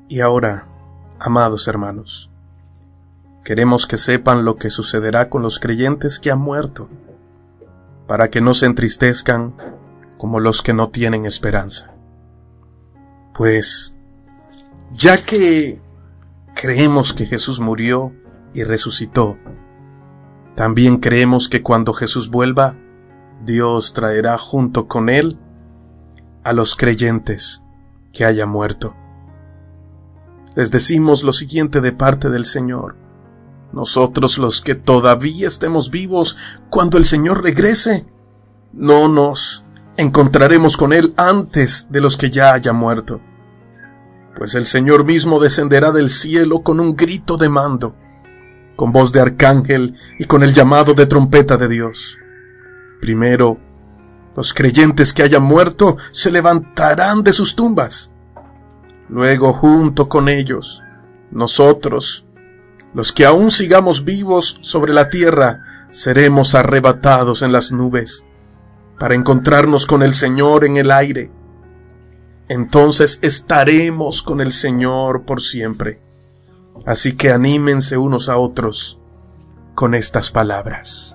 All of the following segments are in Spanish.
Y ahora, amados hermanos, queremos que sepan lo que sucederá con los creyentes que han muerto, para que no se entristezcan como los que no tienen esperanza. Pues, ya que creemos que Jesús murió y resucitó, también creemos que cuando Jesús vuelva, Dios traerá junto con Él a los creyentes que hayan muerto. Les decimos lo siguiente de parte del Señor: nosotros, los que todavía estemos vivos cuando el Señor regrese, no nos encontraremos con Él antes de los que ya hayan muerto, pues el Señor mismo descenderá del cielo con un grito de mando, con voz de arcángel y con el llamado de trompeta de Dios. Primero, los creyentes que hayan muerto se levantarán de sus tumbas. Luego, junto con ellos, nosotros, los que aún sigamos vivos sobre la tierra, seremos arrebatados en las nubes para encontrarnos con el Señor en el aire. Entonces estaremos con el Señor por siempre. Así que anímense unos a otros con estas palabras.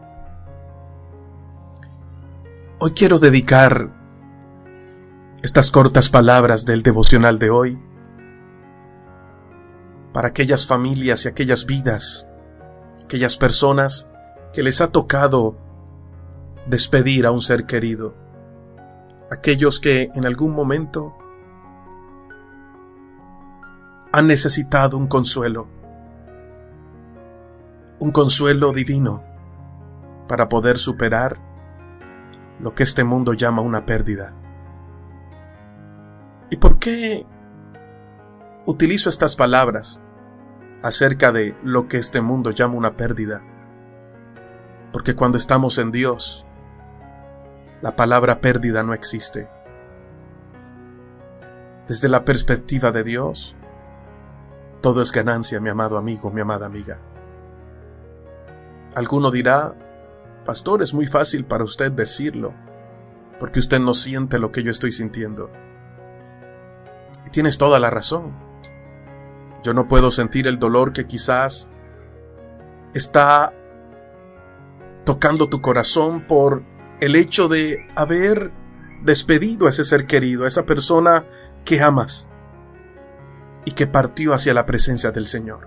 Hoy quiero dedicar estas cortas palabras del devocional de hoy para aquellas familias y aquellas vidas, aquellas personas que les ha tocado despedir a un ser querido, aquellos que en algún momento han necesitado un consuelo divino para poder superar lo que este mundo llama una pérdida. ¿Y por qué utilizo estas palabras acerca de lo que este mundo llama una pérdida? Porque cuando estamos en Dios, la palabra pérdida no existe. Desde la perspectiva de Dios, todo es ganancia, mi amado amigo, mi amada amiga. Alguno dirá: pastor, es muy fácil para usted decirlo, porque usted no siente lo que yo estoy sintiendo. Y tienes toda la razón. Yo no puedo sentir el dolor que quizás está tocando tu corazón por el hecho de haber despedido a ese ser querido, a esa persona que amas y que partió hacia la presencia del Señor.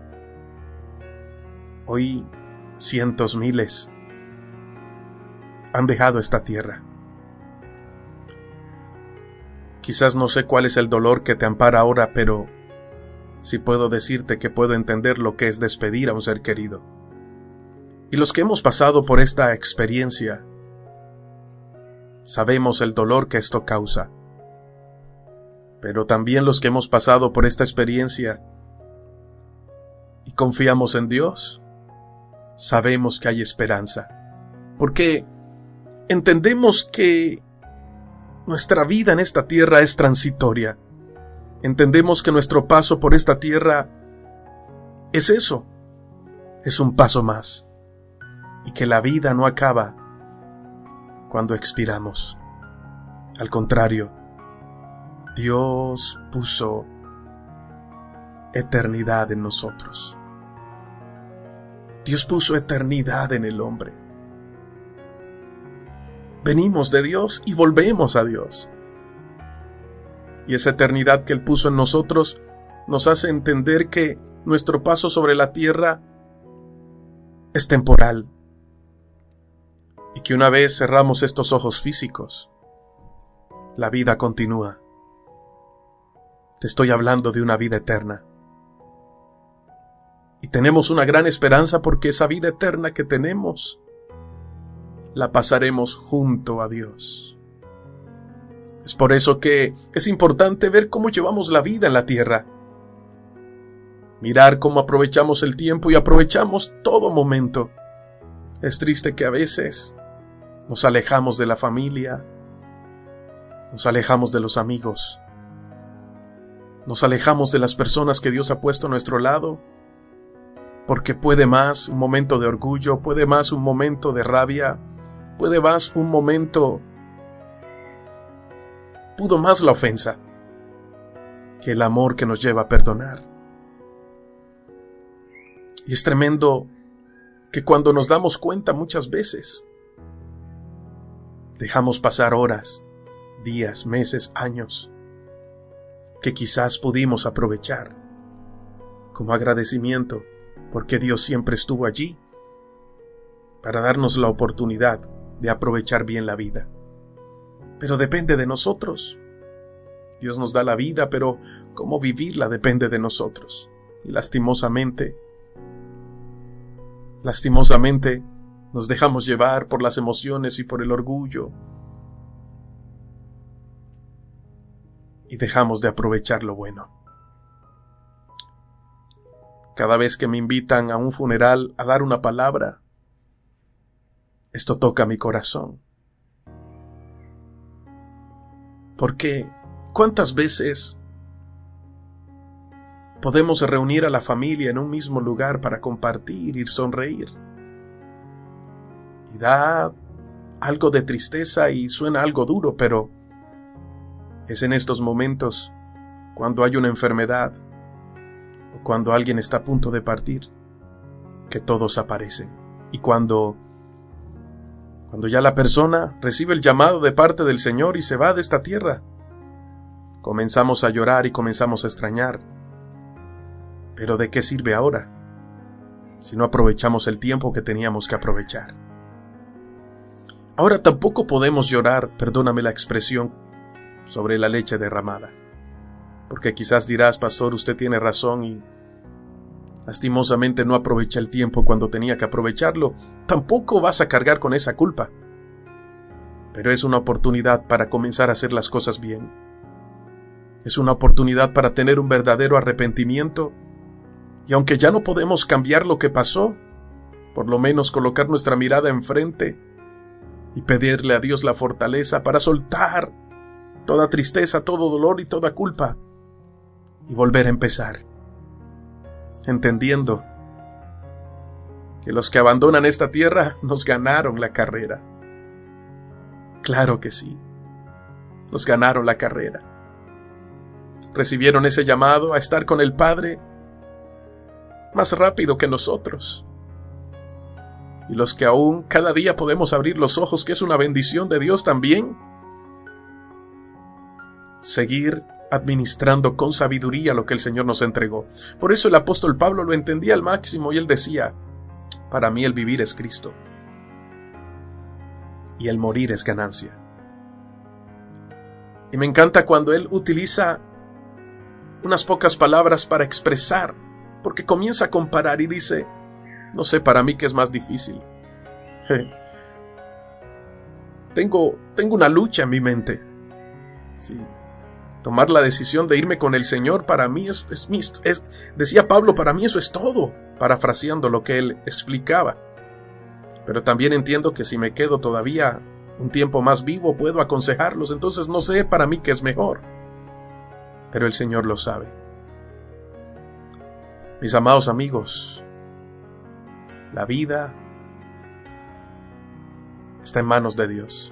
Hoy cientos, miles han dejado esta tierra. Quizás no sé cuál es el dolor que te ampara ahora, pero sí puedo decirte que puedo entender lo que es despedir a un ser querido. Y los que hemos pasado por esta experiencia, sabemos el dolor que esto causa. Pero también los que hemos pasado por esta experiencia y confiamos en Dios, sabemos que hay esperanza. Porque entendemos que nuestra vida en esta tierra es transitoria. Entendemos que nuestro paso por esta tierra es eso, es un paso más. Y que la vida no acaba cuando expiramos. Al contrario, Dios puso eternidad en nosotros. Dios puso eternidad en el hombre. Venimos de Dios y volvemos a Dios. Y esa eternidad que Él puso en nosotros nos hace entender que nuestro paso sobre la tierra es temporal. Y que una vez cerramos estos ojos físicos, la vida continúa. Te estoy hablando de una vida eterna. Y tenemos una gran esperanza porque esa vida eterna que tenemos la pasaremos junto a Dios. Es por eso que es importante ver cómo llevamos la vida en la tierra. Mirar cómo aprovechamos el tiempo y aprovechamos todo momento. Es triste que a veces nos alejamos de la familia, nos alejamos de los amigos, nos alejamos de las personas que Dios ha puesto a nuestro lado, porque puede más un momento de orgullo, puede más un momento de rabia, puede más un momento, pudo más la ofensa. que el amor que nos lleva a perdonar. Y es tremendo que cuando nos damos cuenta muchas veces, dejamos pasar horas, días, meses, años, que quizás pudimos aprovechar como agradecimiento porque Dios siempre estuvo allí para darnos la oportunidad de aprovechar bien la vida. Pero depende de nosotros. Dios nos da la vida, pero cómo vivirla depende de nosotros. Y lastimosamente, nos dejamos llevar por las emociones y por el orgullo. Y dejamos de aprovechar lo bueno. Cada vez que me invitan a un funeral a dar una palabra, esto toca mi corazón. Porque, ¿cuántas veces podemos reunir a la familia en un mismo lugar para compartir y sonreír? Y da algo de tristeza y suena algo duro, pero es en estos momentos, cuando hay una enfermedad o cuando alguien está a punto de partir, que todos aparecen. Y cuando ya la persona recibe el llamado de parte del Señor y se va de esta tierra, comenzamos a llorar y comenzamos a extrañar. Pero ¿de qué sirve ahora si no aprovechamos el tiempo que teníamos que aprovechar? Ahora tampoco podemos llorar, perdóname la expresión, sobre la leche derramada. Porque quizás dirás, pastor, usted tiene razón y lastimosamente no aprovecha el tiempo cuando tenía que aprovecharlo. Tampoco vas a cargar con esa culpa. Pero es una oportunidad para comenzar a hacer las cosas bien. Es una oportunidad para tener un verdadero arrepentimiento. Y aunque ya no podemos cambiar lo que pasó, por lo menos colocar nuestra mirada enfrente y pedirle a Dios la fortaleza para soltar toda tristeza, todo dolor y toda culpa y volver a empezar, entendiendo que los que abandonan esta tierra nos ganaron la carrera. Claro que sí, nos ganaron la carrera. Recibieron ese llamado a estar con el Padre más rápido que nosotros. Y los que aún cada día podemos abrir los ojos, que es una bendición de Dios también, seguir administrando con sabiduría lo que el Señor nos entregó. Por eso el apóstol Pablo lo entendía al máximo y él decía, para mí el vivir es Cristo y el morir es ganancia. Y me encanta cuando él utiliza unas pocas palabras para expresar, porque comienza a comparar y dice, no sé para mí qué es más difícil. Tengo una lucha en mi mente. Sí. Tomar la decisión de irme con el Señor para mí decía Pablo, para mí eso es todo, parafraseando lo que él explicaba. Pero también entiendo que si me quedo todavía un tiempo más vivo puedo aconsejarlos, entonces no sé para mí qué es mejor. Pero el Señor lo sabe. Mis amados amigos, la vida está en manos de Dios.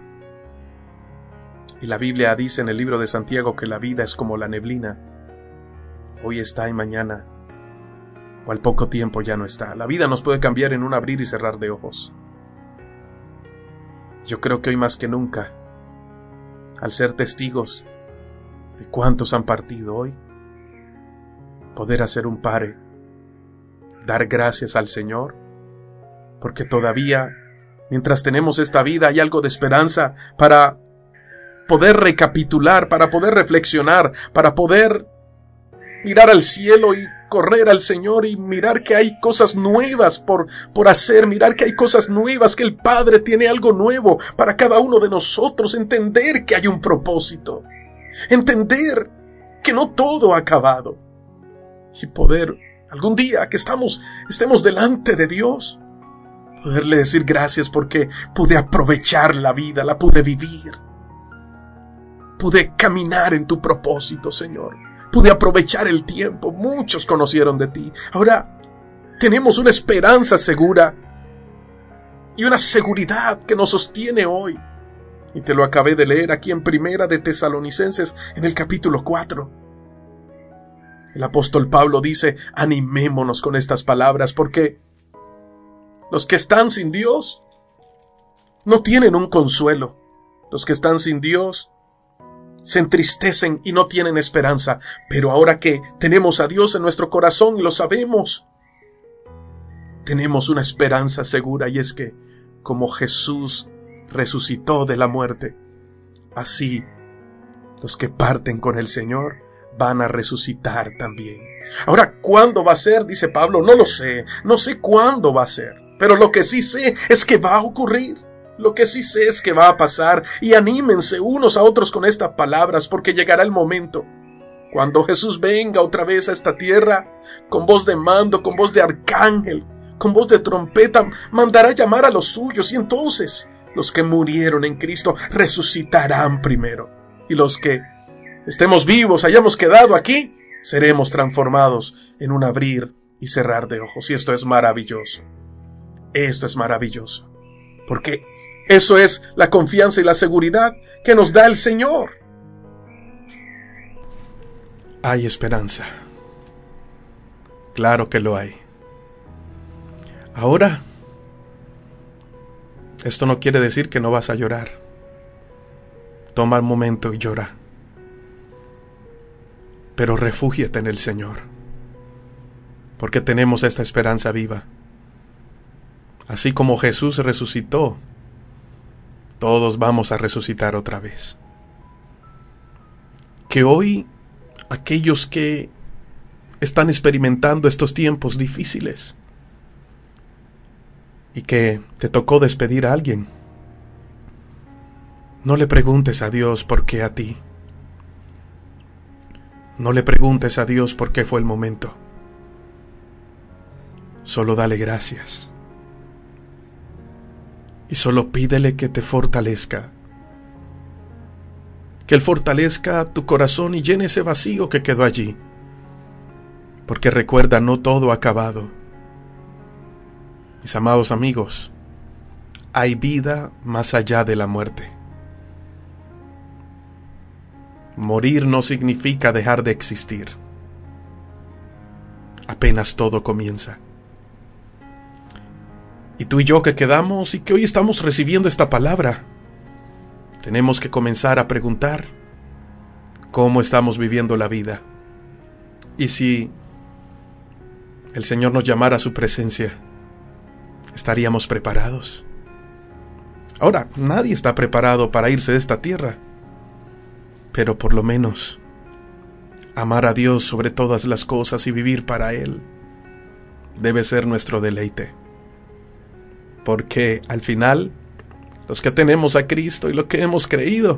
Y la Biblia dice en el libro de Santiago que la vida es como la neblina. Hoy está y mañana, o al poco tiempo ya no está. La vida nos puede cambiar en un abrir y cerrar de ojos. Yo creo que hoy más que nunca, al ser testigos de cuántos han partido hoy, poder hacer un pare, dar gracias al Señor, porque todavía, mientras tenemos esta vida, hay algo de esperanza para poder recapitular, para poder reflexionar, para poder mirar al cielo y correr al Señor y mirar que hay cosas nuevas por hacer, mirar que hay cosas nuevas, que el Padre tiene algo nuevo para cada uno de nosotros, entender que hay un propósito, entender que no todo ha acabado y poder algún día que estemos delante de Dios, poderle decir gracias porque pude aprovechar la vida, la pude vivir. Pude caminar en tu propósito, Señor. Pude aprovechar el tiempo. Muchos conocieron de ti. Ahora tenemos una esperanza segura y una seguridad que nos sostiene hoy. Y te lo acabé de leer aquí en Primera de Tesalonicenses, en el capítulo 4. El apóstol Pablo dice, animémonos con estas palabras, porque los que están sin Dios no tienen un consuelo. Los que están sin Dios se entristecen y no tienen esperanza. Pero ahora que tenemos a Dios en nuestro corazón y lo sabemos, tenemos una esperanza segura, y es que como Jesús resucitó de la muerte, así los que parten con el Señor van a resucitar también. Ahora, ¿cuándo va a ser? Dice Pablo, no lo sé, no sé cuándo va a ser, pero lo que sí sé es que va a ocurrir. Lo que sí sé es que va a pasar, y anímense unos a otros con estas palabras, porque llegará el momento cuando Jesús venga otra vez a esta tierra, con voz de mando, con voz de arcángel, con voz de trompeta, mandará llamar a los suyos, y entonces los que murieron en Cristo resucitarán primero, y los que estemos vivos, hayamos quedado aquí, seremos transformados en un abrir y cerrar de ojos. Y esto es maravilloso. Esto es maravilloso, porque eso es la confianza y la seguridad que nos da el Señor. Hay esperanza. Claro que lo hay. Ahora, esto no quiere decir que no vas a llorar. Toma un momento y llora. Pero refúgiate en el Señor, porque tenemos esta esperanza viva. Así como Jesús resucitó, todos vamos a resucitar otra vez. Que hoy aquellos que están experimentando estos tiempos difíciles y que te tocó despedir a alguien, no le preguntes a Dios por qué a ti. No le preguntes a Dios por qué fue el momento. Solo dale gracias. Y solo pídele que te fortalezca. Que Él fortalezca tu corazón y llene ese vacío que quedó allí. Porque recuerda, no todo ha acabado. Mis amados amigos, hay vida más allá de la muerte. Morir no significa dejar de existir. Apenas todo comienza. Y tú y yo que quedamos y que hoy estamos recibiendo esta palabra, tenemos que comenzar a preguntar cómo estamos viviendo la vida. Y si el Señor nos llamara a su presencia, ¿estaríamos preparados? Ahora, nadie está preparado para irse de esta tierra, pero por lo menos amar a Dios sobre todas las cosas y vivir para Él debe ser nuestro deleite. Porque al final, los que tenemos a Cristo y lo que hemos creído,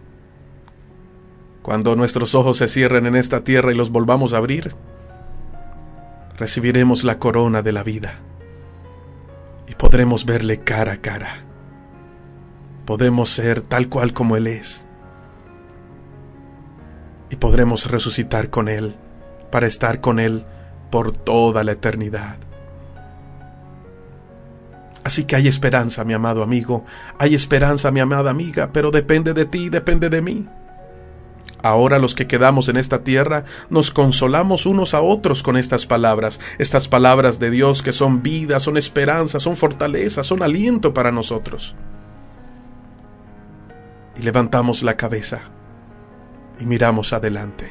cuando nuestros ojos se cierren en esta tierra y los volvamos a abrir, recibiremos la corona de la vida y podremos verle cara a cara. Podemos ser tal cual como Él es y podremos resucitar con Él para estar con Él por toda la eternidad. Así que hay esperanza, mi amado amigo, hay esperanza, mi amada amiga, pero depende de ti, depende de mí. Ahora los que quedamos en esta tierra nos consolamos unos a otros con estas palabras de Dios que son vida, son esperanza, son fortaleza, son aliento para nosotros. Y levantamos la cabeza y miramos adelante.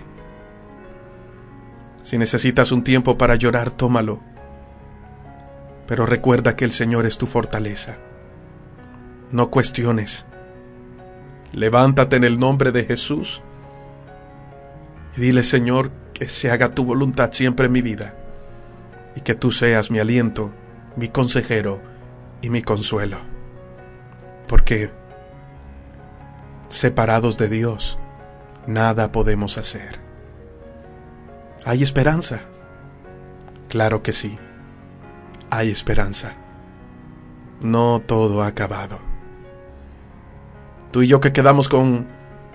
Si necesitas un tiempo para llorar, tómalo. Pero recuerda que el Señor es tu fortaleza. No cuestiones. Levántate en el nombre de Jesús y dile, Señor, que se haga tu voluntad siempre en mi vida y que tú seas mi aliento, mi consejero y mi consuelo. Porque separados de Dios, nada podemos hacer. ¿Hay esperanza? Claro que sí. Hay esperanza. No todo ha acabado. Tú y yo que quedamos con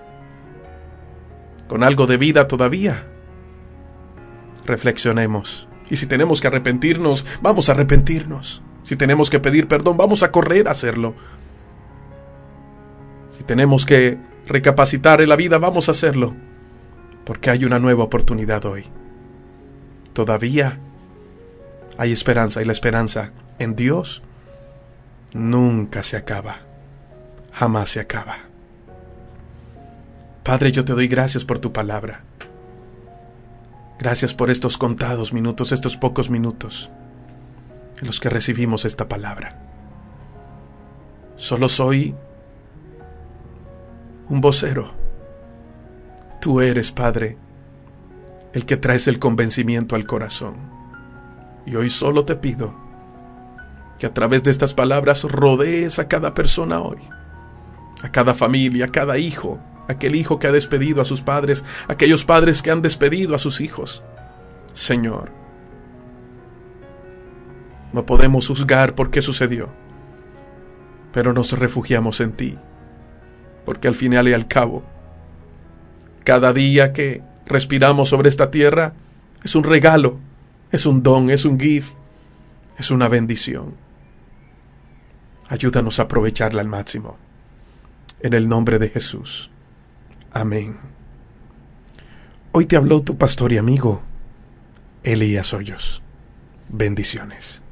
algo de vida todavía, reflexionemos. Y si tenemos que arrepentirnos, vamos a arrepentirnos. Si tenemos que pedir perdón, vamos a correr a hacerlo. Si tenemos que recapacitar en la vida, vamos a hacerlo. Porque hay una nueva oportunidad hoy. todavía hay esperanza, y la esperanza en Dios nunca se acaba, jamás se acaba. Padre, yo te doy gracias por tu palabra. Gracias por estos contados minutos, estos pocos minutos en los que recibimos esta palabra. Solo soy un vocero. Tú eres, Padre, el que traes el convencimiento al corazón. Y hoy solo te pido que a través de estas palabras rodees a cada persona hoy, a cada familia, a cada hijo, aquel hijo que ha despedido a sus padres, aquellos padres que han despedido a sus hijos. Señor, no podemos juzgar por qué sucedió, pero nos refugiamos en ti, porque al final y al cabo, cada día que respiramos sobre esta tierra es un regalo, es un don, es un gift, es una bendición. Ayúdanos a aprovecharla al máximo. En el nombre de Jesús. Amén. Hoy te habló tu pastor y amigo, Elías Hoyos. Bendiciones.